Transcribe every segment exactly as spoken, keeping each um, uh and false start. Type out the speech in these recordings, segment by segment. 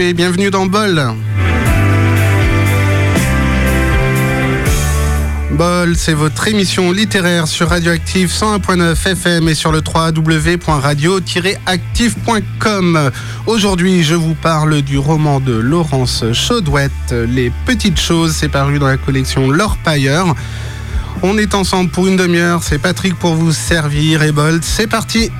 et bienvenue dans Bol. Bol, c'est votre émission littéraire sur Radioactive cent un point neuf F M et sur le w w w point radio tiret active point com. Aujourd'hui, je vous parle du roman de Laurence Chaudouette, Les Petites Choses. C'est paru dans la collection L'Orpailleur. On est ensemble pour une demi-heure. C'est Patrick pour vous servir et Bol, c'est parti.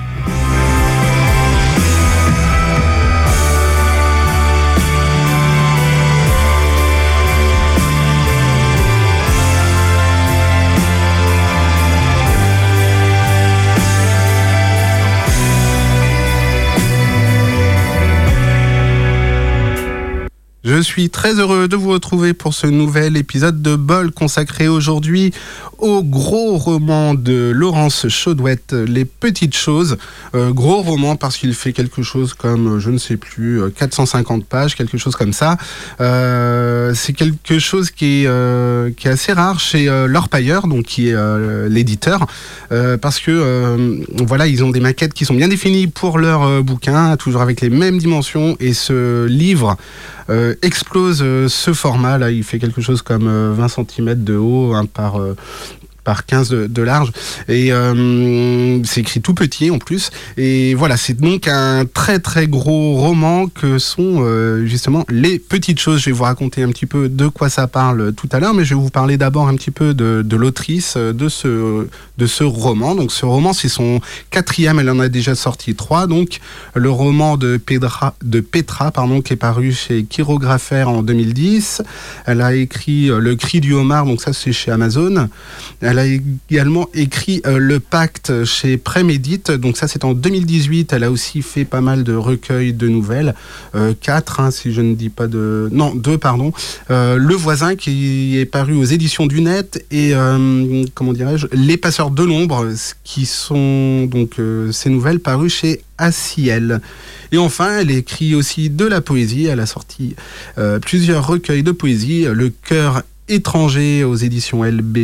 Je suis très heureux de vous retrouver pour ce nouvel épisode de Bol consacré aujourd'hui au gros roman de Laurence Chaudouette, Les Petites Choses. Euh, gros roman parce qu'il fait quelque chose comme, je ne sais plus, quatre cent cinquante pages, quelque chose comme ça. Euh, c'est quelque chose qui est, euh, qui est assez rare chez euh, L'Orpailleur, donc qui est euh, l'éditeur, euh, parce que euh, voilà, ils ont des maquettes qui sont bien définies pour leur euh, bouquin, toujours avec les mêmes dimensions, et ce livre Euh, explose euh, ce format là, il fait quelque chose comme euh, vingt centimètres de haut, hein, par euh, par quinze de, de large, et euh, c'est écrit tout petit en plus, et voilà, c'est donc un très très gros roman que sont euh, justement Les Petites Choses. Je vais vous raconter un petit peu de quoi ça parle tout à l'heure, mais je vais vous parler d'abord un petit peu de, de l'autrice de ce, de ce roman. Donc ce roman, c'est son quatrième, elle en a déjà sorti trois, donc le roman de Petra, de Petra pardon, qui est paru chez Chirographer en deux mille dix. Elle a écrit Le Cri du Homard, donc ça c'est chez Amazon. Elle a également écrit euh, Le Pacte chez Prémédite, donc ça c'est en deux mille dix-huit. Elle a aussi fait pas mal de recueils de nouvelles, euh, quatre, hein, si je ne dis pas de... Non, deux, pardon. Euh, Le Voisin qui est paru aux éditions du Net, et, euh, comment dirais-je, Les Passeurs de l'Ombre, qui sont donc euh, ces nouvelles parues chez Aciel. Et enfin, elle écrit aussi de la poésie. Elle a sorti euh, plusieurs recueils de poésie. Le Cœur étranger aux éditions L B...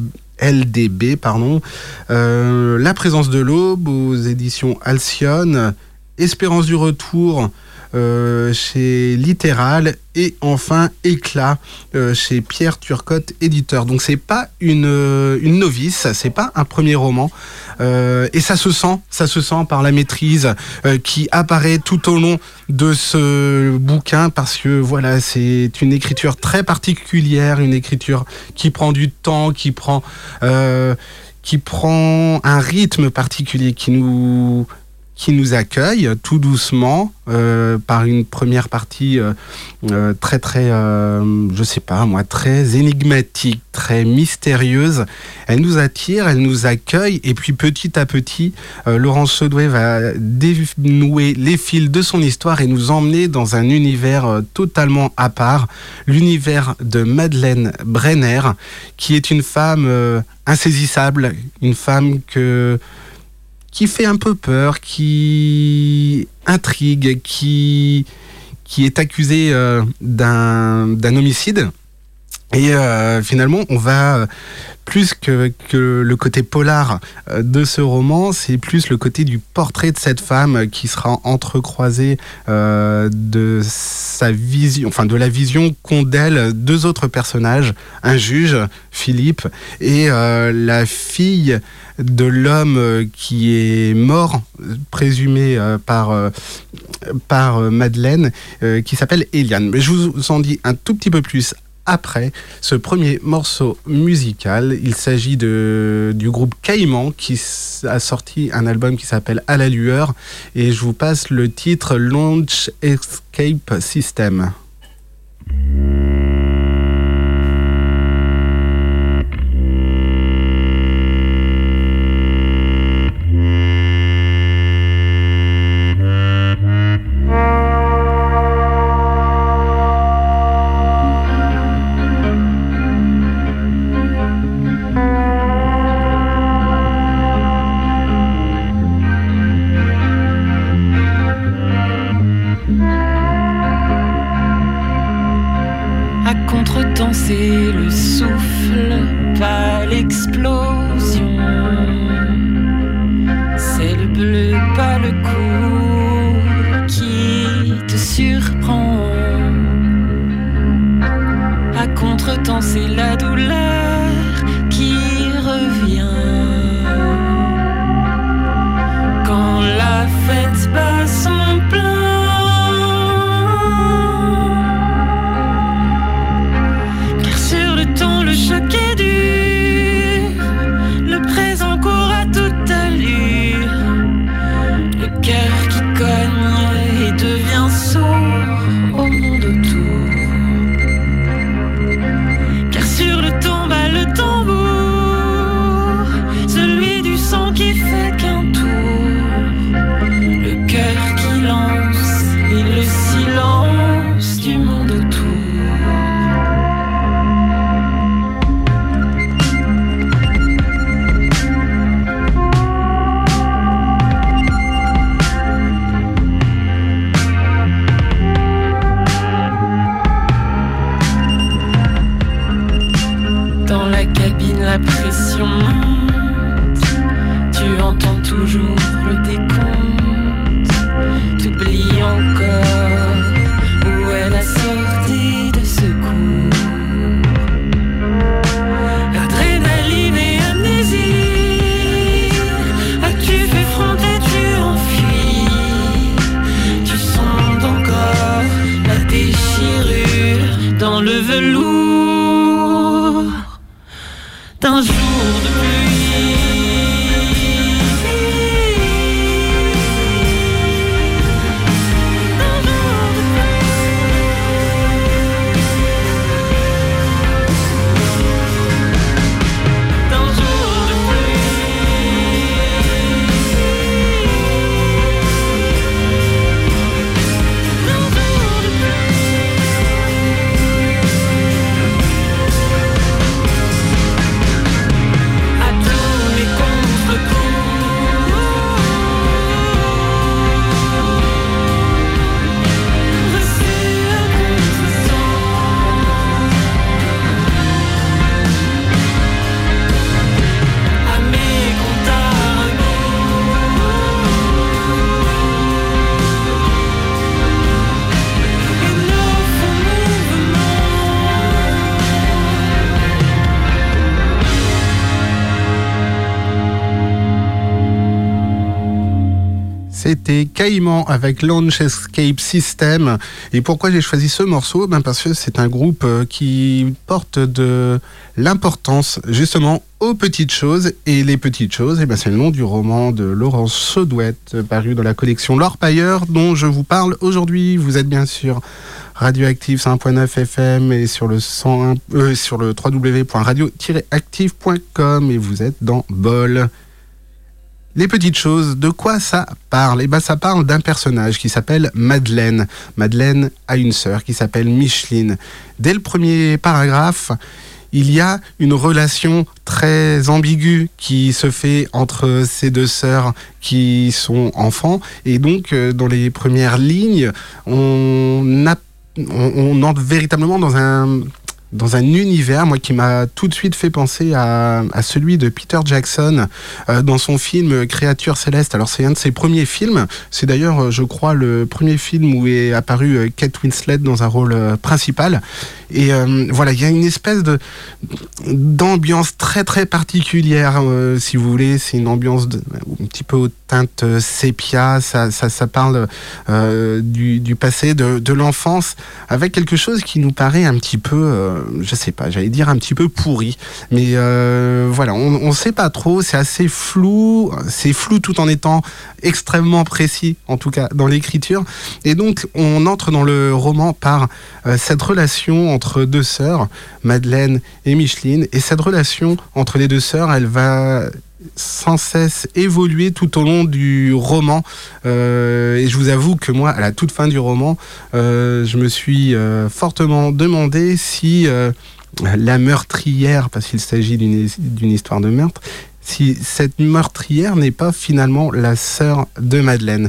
L D B, pardon, euh, La présence de l'aube aux éditions Alcyone, Espérance du retour euh, chez Littéral, et enfin Éclat euh, chez Pierre Turcotte éditeur. Donc c'est pas une une novice, c'est pas un premier roman, euh, et ça se sent, ça se sent par la maîtrise euh, qui apparaît tout au long de ce bouquin, parce que voilà, c'est une écriture très particulière, une écriture qui prend du temps, qui prend euh, qui prend un rythme particulier, qui nous qui nous accueille tout doucement euh, par une première partie euh, euh, très très euh, je sais pas moi très énigmatique, très mystérieuse. Elle nous attire, elle nous accueille, et puis petit à petit euh, Laurence Chaudouette va dénouer les fils de son histoire et nous emmener dans un univers euh, totalement à part, l'univers de Madeleine Brenner, qui est une femme euh, insaisissable, une femme que qui fait un peu peur, qui intrigue, qui, qui est accusé euh, d'un, d'un homicide. Et euh, finalement, on va, plus que, que le côté polar de ce roman, c'est plus le côté du portrait de cette femme qui sera entrecroisé euh, de sa vision, enfin de la vision qu'ont d'elle deux autres personnages, un juge, Philippe, et euh, la fille de l'homme qui est mort, présumé euh, par, euh, par euh, Madeleine, euh, qui s'appelle Eliane. Mais je vous en dis un tout petit peu plus après ce premier morceau musical. Il s'agit de, du groupe Caïman, qui a sorti un album qui s'appelle À la lueur, et je vous passe le titre Launch Escape System. C'est le souffle, pas l'explosion. C'est le bleu, pas le coup qui te surprend. entre-temps c'est la douleur qui revient. Quand la fête bat son plein, car sur le temps le choc est dur, le présent court à toute allure, le cœur qui cogne et devient sourd au monde autour. Car sur le temps bat le tambour, celui du sang qui fait qu'un tour, le cœur qui lance et le silence du monde autour. Dans la cabine, la pression monte, tu entends toujours le décompte, t'oublies encore où est la sortie de secours. Adrénaline et amnésie, as-tu fait front, as-tu enfui? Tu sondes encore la déchirure dans le velours d'un jour de pluie. D'un jour de pluie. D'un jour de pluie. D'un jour de pluie. À tous les contre-coups, reçu à contre-sens, à mes comptes à rebours, et nos faux mouvements. C'était Caïman avec Launch Escape System. Et pourquoi j'ai choisi ce morceau? Ben parce que c'est un groupe euh, qui porte de l'importance justement aux petites choses. Et les petites choses, eh ben c'est le nom du roman de Laurence Chaudouette, euh, paru dans la collection L'Orpailleur, dont je vous parle aujourd'hui. Vous êtes bien sûr Radioactive cent un point neuf F M et sur le, cent un, euh, sur le w w w point radio tiret active point com, et vous êtes dans Bol. Les petites choses, de quoi ça parle? Eh ben, ça parle d'un personnage qui s'appelle Madeleine. Madeleine a une sœur qui s'appelle Micheline. Dès le premier paragraphe, il y a une relation très ambiguë qui se fait entre ces deux sœurs qui sont enfants. Et donc, euh, dans les premières lignes, on, a, on, on entre véritablement dans un... dans un univers, moi, qui m'a tout de suite fait penser à, à celui de Peter Jackson euh, dans son film Créature Céleste. Alors, c'est un de ses premiers films. C'est d'ailleurs, je crois, le premier film où est apparue euh, Kate Winslet dans un rôle euh, principal. Et euh, voilà, il y a une espèce de d'ambiance très très particulière, euh, si vous voulez. C'est une ambiance de, un petit peu aux teintes euh, sépia. Ça, ça, ça parle euh, du, du passé, de, de l'enfance, avec quelque chose qui nous paraît un petit peu, euh, je sais pas, j'allais dire un petit peu pourri. Mais euh, voilà, on, on sait pas trop. C'est assez flou. C'est flou tout en étant extrêmement précis, en tout cas dans l'écriture. Et donc, on entre dans le roman par euh, cette relation entre deux sœurs, Madeleine et Micheline. Et cette relation entre les deux sœurs, elle va sans cesse évoluer tout au long du roman. Euh, et je vous avoue que moi, à la toute fin du roman, euh, je me suis euh, fortement demandé si euh, la meurtrière, parce qu'il s'agit d'une, d'une histoire de meurtre, si cette meurtrière n'est pas finalement la sœur de Madeleine.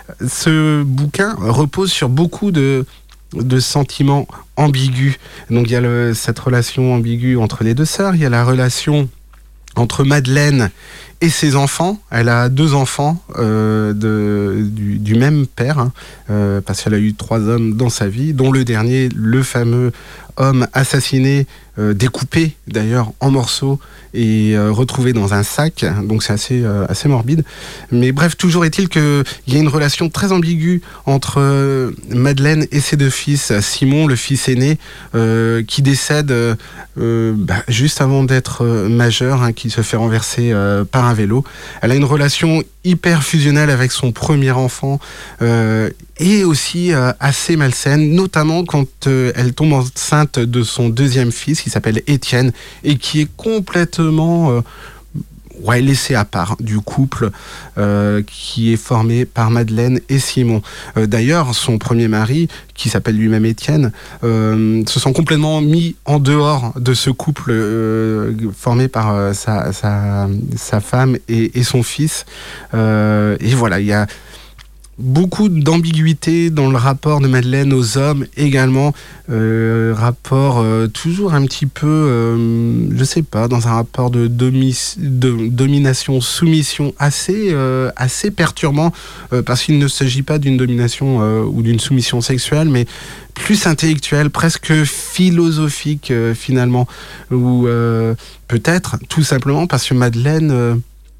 Ce bouquin repose sur beaucoup de de sentiments ambigus. Donc il y a le, cette relation ambiguë entre les deux sœurs, il y a la relation entre Madeleine et ses enfants. Elle a deux enfants euh, de, du, du même père, hein, euh, parce qu'elle a eu trois hommes dans sa vie, dont le dernier, le fameux homme assassiné, euh, découpé d'ailleurs en morceaux et euh, retrouvé dans un sac. Donc c'est assez, euh, assez morbide. Mais bref, toujours est-il qu'il y a une relation très ambiguë entre euh, Madeleine et ses deux fils. Simon, le fils aîné, euh, qui décède euh, euh, bah, juste avant d'être euh, majeur, hein, qui se fait renverser euh, par un vélo. Elle a une relation hyper fusionnelle avec son premier enfant euh, et aussi euh, assez malsaine, notamment quand euh, elle tombe enceinte de son deuxième fils qui s'appelle Étienne et qui est complètement euh, ouais, laissé à part du couple euh, qui est formé par Madeleine et Simon. Euh, d'ailleurs, son premier mari, qui s'appelle lui-même Étienne, euh, se sent complètement mis en dehors de ce couple euh, formé par euh, sa, sa, sa femme et, et son fils. Euh, et voilà, il y a beaucoup d'ambiguïté dans le rapport de Madeleine aux hommes également, euh, rapport euh, toujours un petit peu, euh, je sais pas, dans un rapport de, domi- de domination-soumission assez, euh, assez perturbant, euh, parce qu'il ne s'agit pas d'une domination euh, ou d'une soumission sexuelle, mais plus intellectuelle, presque philosophique euh, finalement, ou euh, peut-être tout simplement parce que Madeleine euh,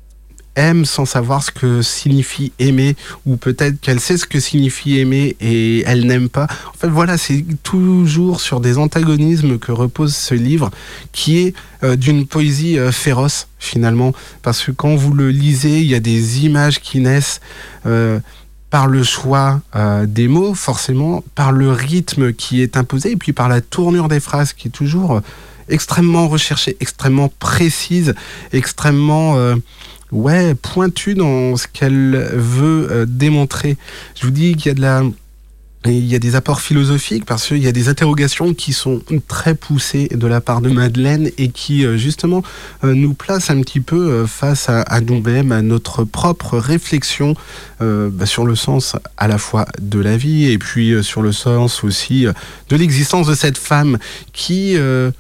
aime sans savoir ce que signifie aimer, ou peut-être qu'elle sait ce que signifie aimer et elle n'aime pas. En fait, voilà, c'est toujours sur des antagonismes que repose ce livre, qui est euh, d'une poésie euh, féroce, finalement, parce que quand vous le lisez, il y a des images qui naissent euh, par le choix euh, des mots, forcément, par le rythme qui est imposé, et puis par la tournure des phrases, qui est toujours euh, extrêmement recherchée, extrêmement précise, extrêmement... Euh, ouais, pointue dans ce qu'elle veut euh, démontrer. Je vous dis qu'il y a de la... Il y a des apports philosophiques parce qu'il y a des interrogations qui sont très poussées de la part de Madeleine et qui, euh, justement, euh, nous placent un petit peu euh, face à, à nous-mêmes, à notre propre réflexion euh, bah, sur le sens à la fois de la vie et puis euh, sur le sens aussi euh, de l'existence de cette femme qui... Euh,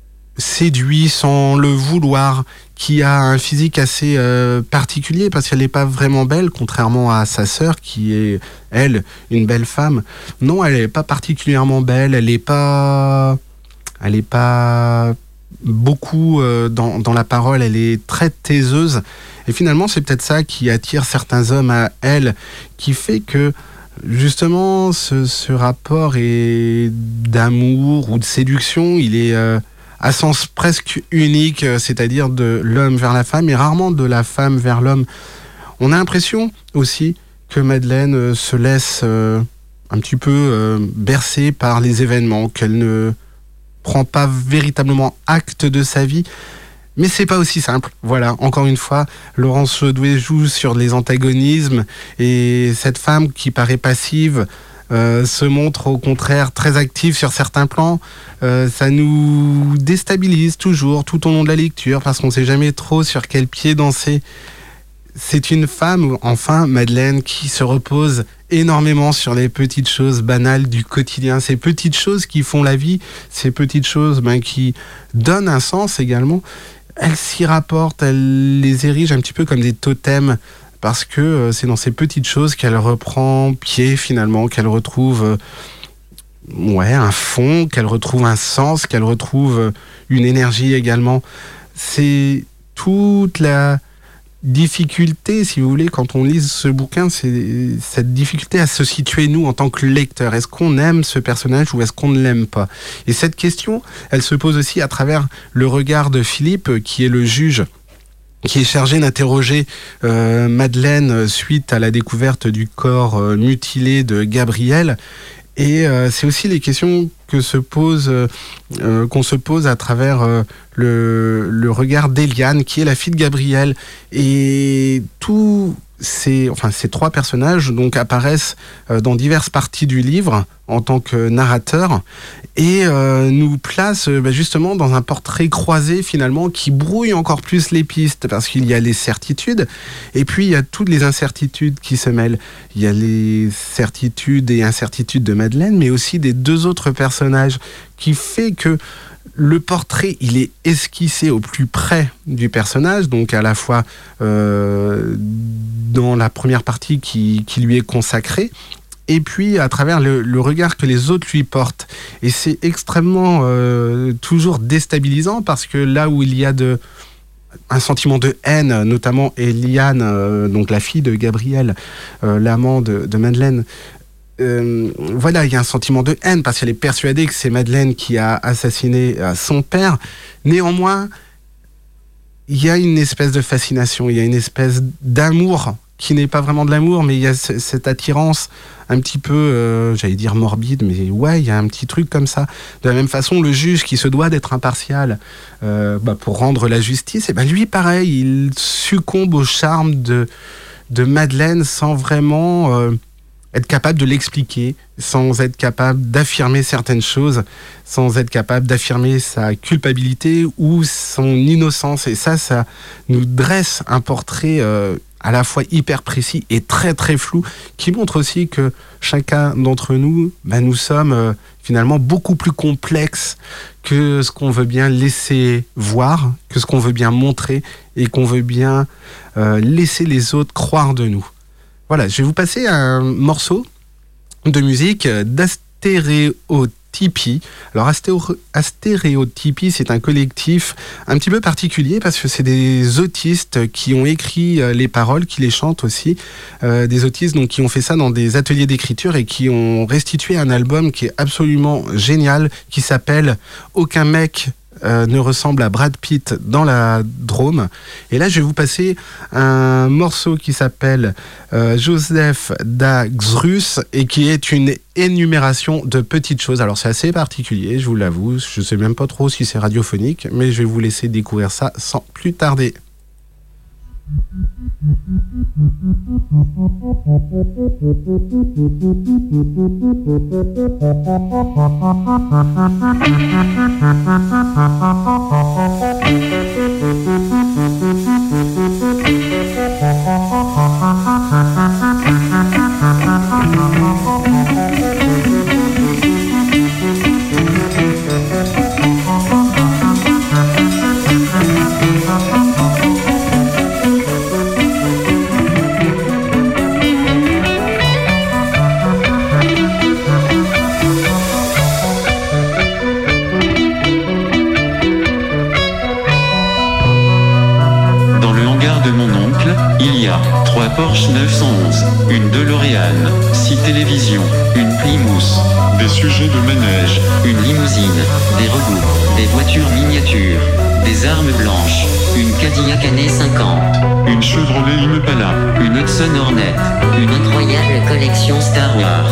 séduit sans le vouloir, qui a un physique assez euh, particulier parce qu'elle n'est pas vraiment belle, contrairement à sa sœur qui est, elle, une belle femme. Non, elle n'est pas particulièrement belle, elle n'est pas... Elle n'est pas beaucoup euh, dans, dans la parole, elle est très taiseuse. Et finalement, c'est peut-être ça qui attire certains hommes à elle, qui fait que justement, ce, ce rapport est d'amour ou de séduction, il est... Euh, à sens presque unique, c'est-à-dire de l'homme vers la femme et rarement de la femme vers l'homme. On a l'impression aussi que Madeleine se laisse euh, un petit peu euh, bercer par les événements, qu'elle ne prend pas véritablement acte de sa vie. Mais c'est pas aussi simple. Voilà, encore une fois, Laurence Chodouet joue sur les antagonismes et cette femme qui paraît passive Euh, se montre au contraire très active sur certains plans. Euh, ça nous déstabilise toujours tout au long de la lecture parce qu'on ne sait jamais trop sur quel pied danser. C'est une femme, enfin Madeleine, qui se repose énormément sur les petites choses banales du quotidien, ces petites choses qui font la vie, ces petites choses ben, qui donnent un sens également. Elle s'y rapporte, elle les érige un petit peu comme des totems, parce que euh, c'est dans ces petites choses qu'elle reprend pied finalement, qu'elle retrouve euh, ouais, un fond, qu'elle retrouve un sens, qu'elle retrouve euh, une énergie également. C'est toute la difficulté, si vous voulez, quand on lit ce bouquin, c'est cette difficulté à se situer nous en tant que lecteur. Est-ce qu'on aime ce personnage ou est-ce qu'on ne l'aime pas ? Et cette question, elle se pose aussi à travers le regard de Philippe, qui est le juge, qui est chargé d'interroger euh, Madeleine suite à la découverte du corps euh, mutilé de Gabriel. Et euh, c'est aussi les questions que se pose, euh, qu'on se pose à travers euh, le, le regard d'Eliane, qui est la fille de Gabriel. Et tous ces, enfin, ces trois personnages donc, apparaissent euh, dans diverses parties du livre en tant que narrateurs et euh, nous placent euh, bah, justement dans un portrait croisé finalement qui brouille encore plus les pistes parce qu'il y a les certitudes et puis il y a toutes les incertitudes qui se mêlent. Il y a les certitudes et incertitudes de Madeleine mais aussi des deux autres personnes personnage qui fait que le portrait, il est esquissé au plus près du personnage, donc à la fois euh, dans la première partie qui, qui lui est consacrée, et puis à travers le, le regard que les autres lui portent. Et c'est extrêmement euh, toujours déstabilisant, parce que là où il y a de, un sentiment de haine, notamment Eliane, euh, donc la fille de Gabriel, euh, l'amant de, de Madeleine, Euh, voilà, il y a un sentiment de haine parce qu'elle est persuadée que c'est Madeleine qui a assassiné son père. Néanmoins, il y a une espèce de fascination, il y a une espèce d'amour qui n'est pas vraiment de l'amour, mais il y a c- cette attirance un petit peu, euh, j'allais dire morbide, mais ouais, il y a un petit truc comme ça. De la même façon, le juge qui se doit d'être impartial euh, bah, pour rendre la justice, et ben lui, pareil, il succombe au charme de, de Madeleine sans vraiment... Euh, être capable de l'expliquer, sans être capable d'affirmer certaines choses, sans être capable d'affirmer sa culpabilité ou son innocence. Et ça, ça nous dresse un portrait euh, à la fois hyper précis et très très flou, qui montre aussi que chacun d'entre nous, bah, nous sommes euh, finalement beaucoup plus complexes que ce qu'on veut bien laisser voir, que ce qu'on veut bien montrer et qu'on veut bien euh, laisser les autres croire de nous. Voilà, je vais vous passer un morceau de musique d'Astéréotypie. Alors, Astéo- Astéréotypie, c'est un collectif un petit peu particulier parce que c'est des autistes qui ont écrit les paroles, qui les chantent aussi. Euh, des autistes donc, qui ont fait ça dans des ateliers d'écriture et qui ont restitué un album qui est absolument génial, qui s'appelle « Aucun mec Euh, ne ressemble à Brad Pitt dans la Drôme ». Et là, je vais vous passer un morceau qui s'appelle euh, Joseph da Xrus et qui est une énumération de petites choses. Alors, c'est assez particulier, je vous l'avoue. Je ne sais même pas trop si c'est radiophonique, mais je vais vous laisser découvrir ça sans plus tarder. Porsche neuf cent onze, une DeLorean, six télévisions, une Plymouth, des sujets de manège, une limousine, des robots, des voitures miniatures, des armes blanches, une Cadillac années cinquante, une Chevrolet Impala, une Hudson Hornet, une incroyable collection Star Wars.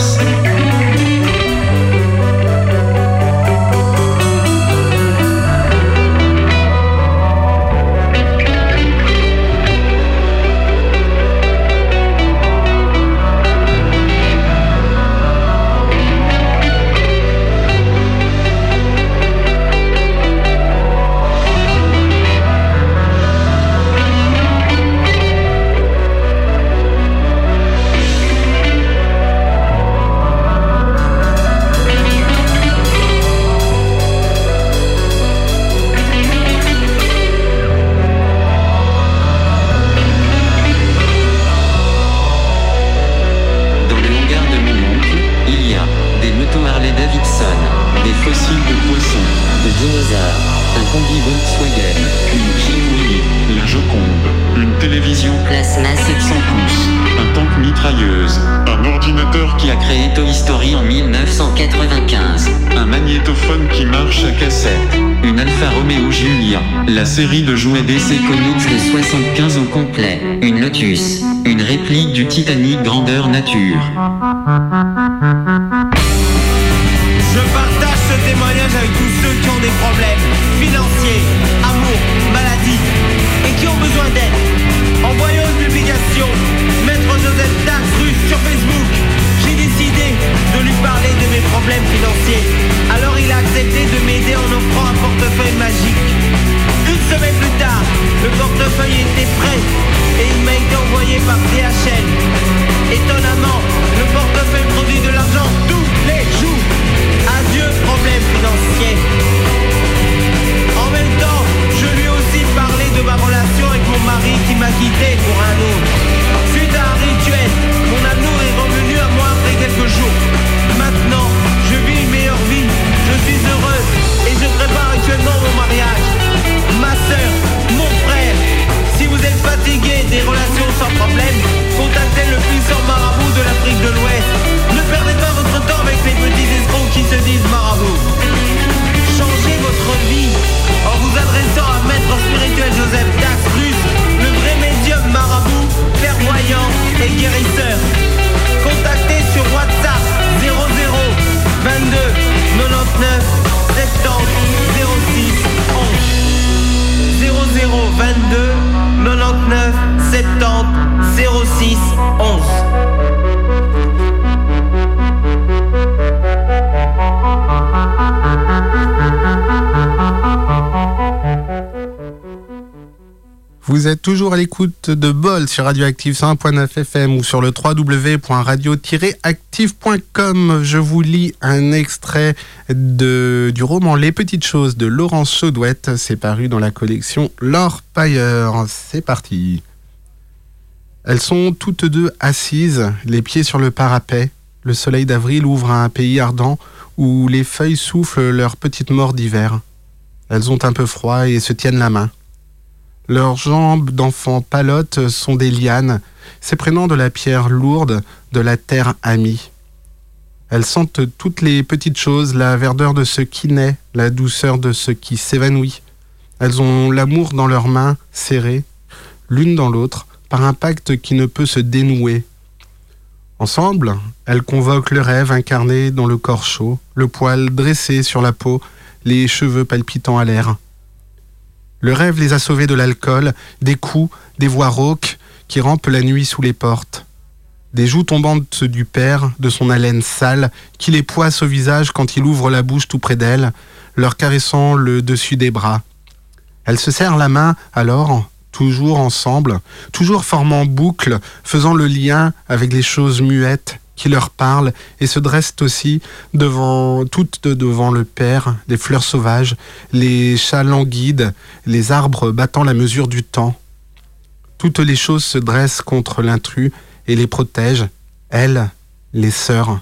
La série de jouets D C Comics de soixante-quinze au complet, une Lotus, une réplique du Titanic grandeur nature. Je partage ce témoignage avec tous ceux qui ont des problèmes financiers, amour, maladie et qui ont besoin d'aide. En voyant une publication, Maître Joseph da Xrus sur Facebook, j'ai décidé de lui parler de mes problèmes financiers. Alors il a accepté de m'aider en offrant un portefeuille magique. Une semaine plus tard, le portefeuille était prêt et il m'a été envoyé par D H L. Étonnamment, le portefeuille produit de l'argent Vous êtes toujours à l'écoute de Bol sur Radioactive cent un point neuf F M ou sur le w w w point radio tiret active point com. Je vous lis un extrait de, du roman Les Petites Choses de Laurence Chaudouette. C'est paru dans la collection L'Orpailleur. C'est parti. Elles sont toutes deux assises, les pieds sur le parapet. Le soleil d'avril ouvre un pays ardent où les feuilles soufflent leur petite mort d'hiver. Elles ont un peu froid et se tiennent la main. Leurs jambes d'enfants palottes sont des lianes, s'éprenant de la pierre lourde de la terre amie. Elles sentent toutes les petites choses, la verdeur de ce qui naît, la douceur de ce qui s'évanouit. Elles ont l'amour dans leurs mains, serrées, l'une dans l'autre, par un pacte qui ne peut se dénouer. Ensemble, elles convoquent le rêve incarné dans le corps chaud, le poil dressé sur la peau, les cheveux palpitants à l'air. Le rêve les a sauvées de l'alcool, des coups, des voix rauques qui rampent la nuit sous les portes. Des joues tombantes du père, de son haleine sale, qui les poisse au visage quand il ouvre la bouche tout près d'elle, leur caressant le dessus des bras. Elles se serrent la main alors, toujours ensemble, toujours formant boucle, faisant le lien avec les choses muettes qui leur parlent et se dressent aussi devant, toutes devant le père, des fleurs sauvages, les chats languides, les arbres battant la mesure du temps. Toutes les choses se dressent contre l'intrus et les protègent, elles, les sœurs.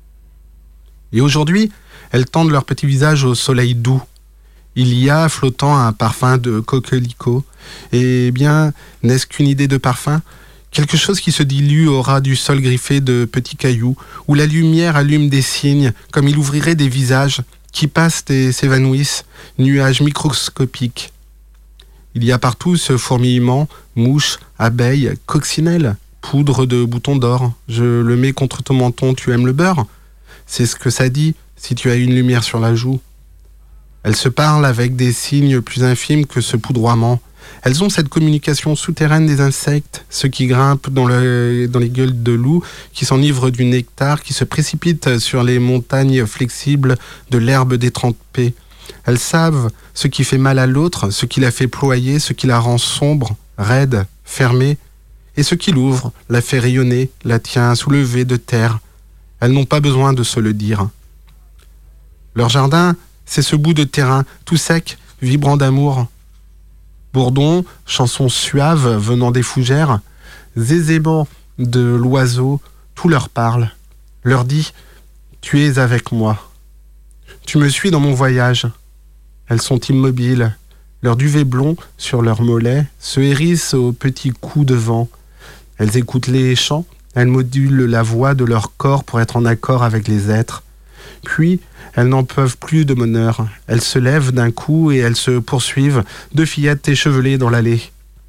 Et aujourd'hui, elles tendent leur petit visage au soleil doux. Il y a flottant un parfum de coquelicot. Et bien, n'est-ce qu'une idée de parfum ? Quelque chose qui se dilue au ras du sol griffé de petits cailloux, où la lumière allume des signes, comme il ouvrirait des visages, qui passent et s'évanouissent, nuages microscopiques. Il y a partout ce fourmillement, mouches, abeilles, coccinelles, poudre de boutons d'or. Je le mets contre ton menton, tu aimes le beurre ? C'est ce que ça dit, si tu as une lumière sur la joue. Elles se parlent avec des signes plus infimes que ce poudroiement. Elles ont cette communication souterraine des insectes, ceux qui grimpent dans, le, dans les gueules de loup, qui s'enivrent du nectar, qui se précipitent sur les montagnes flexibles de l'herbe détrempée. Elles savent ce qui fait mal à l'autre, ce qui la fait ployer, ce qui la rend sombre, raide, fermée, et ce qui l'ouvre, la fait rayonner, la tient soulevée de terre. Elles n'ont pas besoin de se le dire. Leur jardin, c'est ce bout de terrain, tout sec, vibrant d'amour. Bourdon, chanson suave venant des fougères, zézément de l'oiseau, tout leur parle, leur dit « Tu es avec moi. Tu me suis dans mon voyage. » Elles sont immobiles, leur duvet blond sur leurs mollets se hérisse aux petits coups de vent. Elles écoutent les chants, elles modulent la voix de leur corps pour être en accord avec les êtres. Puis, elles n'en peuvent plus de bonheur. Elles se lèvent d'un coup et elles se poursuivent, deux fillettes échevelées dans l'allée.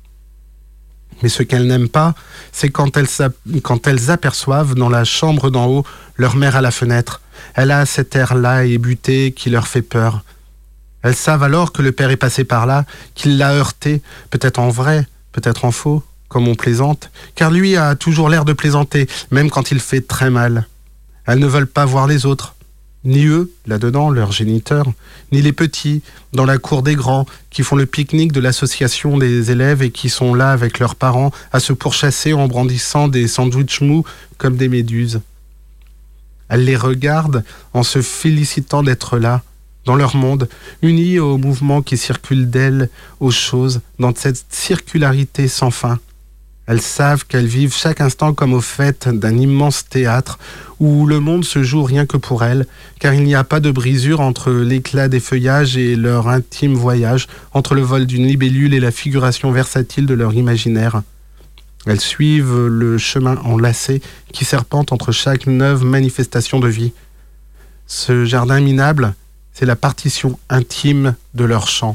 Mais ce qu'elles n'aiment pas, c'est quand elles, quand elles aperçoivent dans la chambre d'en haut leur mère à la fenêtre. Elle a cet air-là ébuté qui leur fait peur. Elles savent alors que le père est passé par là, qu'il l'a heurté, peut-être en vrai, peut-être en faux, comme on plaisante, car lui a toujours l'air de plaisanter, même quand il fait très mal. Elles ne veulent pas voir les autres. Ni eux, là-dedans, leurs géniteurs, ni les petits, dans la cour des grands, qui font le pique-nique de l'association des élèves et qui sont là avec leurs parents à se pourchasser en brandissant des sandwichs mous comme des méduses. Elles les regardent en se félicitant d'être là, dans leur monde, unis au mouvement qui circule d'elles aux choses, dans cette circularité sans fin. Elles savent qu'elles vivent chaque instant comme au fait d'un immense théâtre où le monde se joue rien que pour elles, car il n'y a pas de brisure entre l'éclat des feuillages et leur intime voyage, entre le vol d'une libellule et la figuration versatile de leur imaginaire. Elles suivent le chemin enlacé qui serpente entre chaque neuve manifestation de vie. Ce jardin minable, c'est la partition intime de leur chant.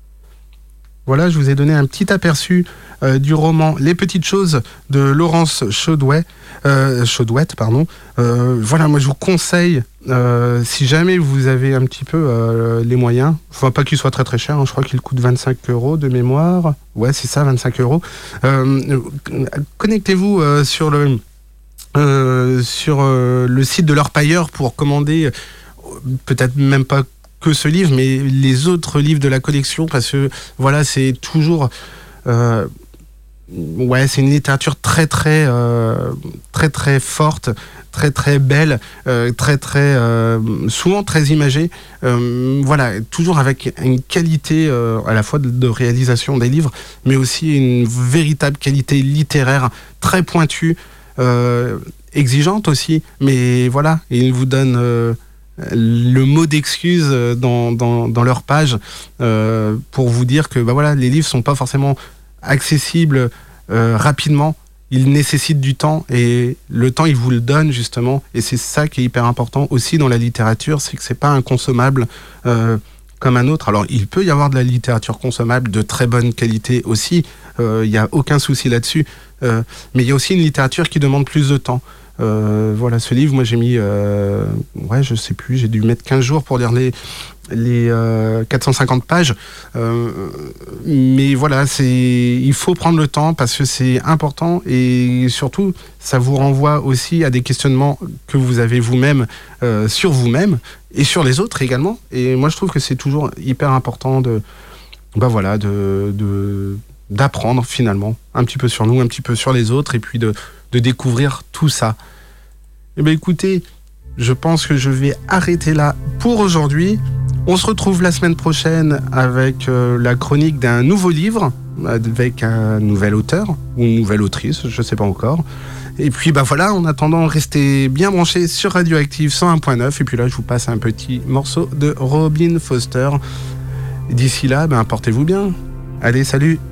Voilà, je vous ai donné un petit aperçu euh, du roman Les Petites Choses de Laurence Chaudouette. Euh, Chaudouette pardon. Euh, voilà, moi je vous conseille, euh, si jamais vous avez un petit peu euh, les moyens, enfin pas qu'il soit très très cher, hein, je crois qu'il coûte vingt-cinq euros de mémoire. Ouais, c'est ça, vingt-cinq euros. Euh, connectez-vous euh, sur le euh, sur euh, le site de l'Orpailleur pour commander, euh, peut-être même pas que ce livre, mais les autres livres de la collection, parce que voilà, c'est toujours Euh, ouais, c'est une littérature très très euh, très très forte, très très belle, euh, très très euh, souvent très imagée. Euh, voilà, toujours avec une qualité euh, à la fois de, de réalisation des livres, mais aussi une véritable qualité littéraire très pointue, euh, exigeante aussi. Mais voilà, il vous donne euh, le mot d'excuse dans dans, dans leur page euh, pour vous dire que bah voilà, les livres sont pas forcément accessibles euh, rapidement. Il nécessite du temps et le temps il vous le donne justement, et c'est ça qui est hyper important aussi dans la littérature, c'est que c'est pas un consommable euh, comme un autre. Alors il peut y avoir de la littérature consommable de très bonne qualité aussi, il euh, y a aucun souci là-dessus, euh, mais il y a aussi une littérature qui demande plus de temps. Euh, voilà, ce livre, moi j'ai mis euh, ouais je sais plus, j'ai dû mettre quinze jours pour lire les les euh, quatre cent cinquante pages, euh, mais voilà, c'est, il faut prendre le temps parce que c'est important, et surtout ça vous renvoie aussi à des questionnements que vous avez vous-même euh, sur vous-même et sur les autres également, et moi je trouve que c'est toujours hyper important de bah voilà de, de d'apprendre finalement un petit peu sur nous, un petit peu sur les autres, et puis de, de découvrir tout ça. Et ben écoutez, je pense que je vais arrêter là pour aujourd'hui. On se retrouve la semaine prochaine avec euh, la chronique d'un nouveau livre, avec un nouvel auteur, ou une nouvelle autrice, je ne sais pas encore. Et puis bah voilà, en attendant, restez bien branchés sur Radioactive cent un point neuf. Et puis là, je vous passe un petit morceau de Robin Foster. D'ici là, ben, portez-vous bien. Allez, salut!